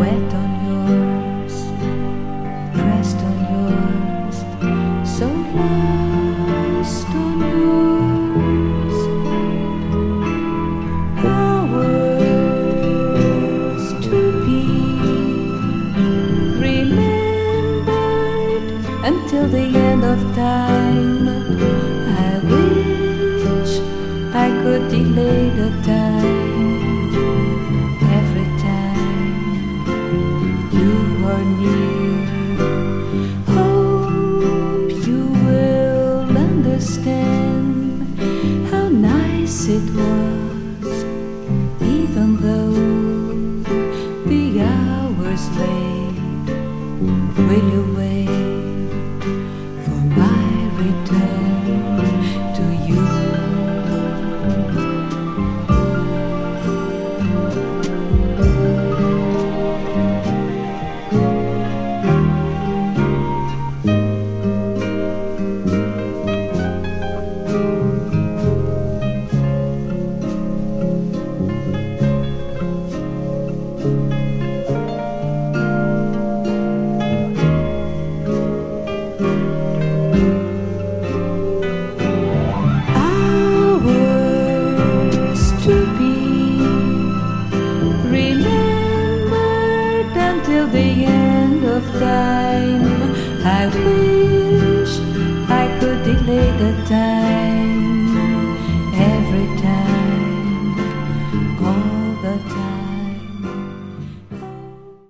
wet on yours, pressed on yours, so lost on yours. Ours to be remembered until the end of time. I wish I could delay the time. Every time you are near, hope you will understand how nice it was, even though the hours late. Will you wait for my return to you? Till the end of time, I wish I could delay the time.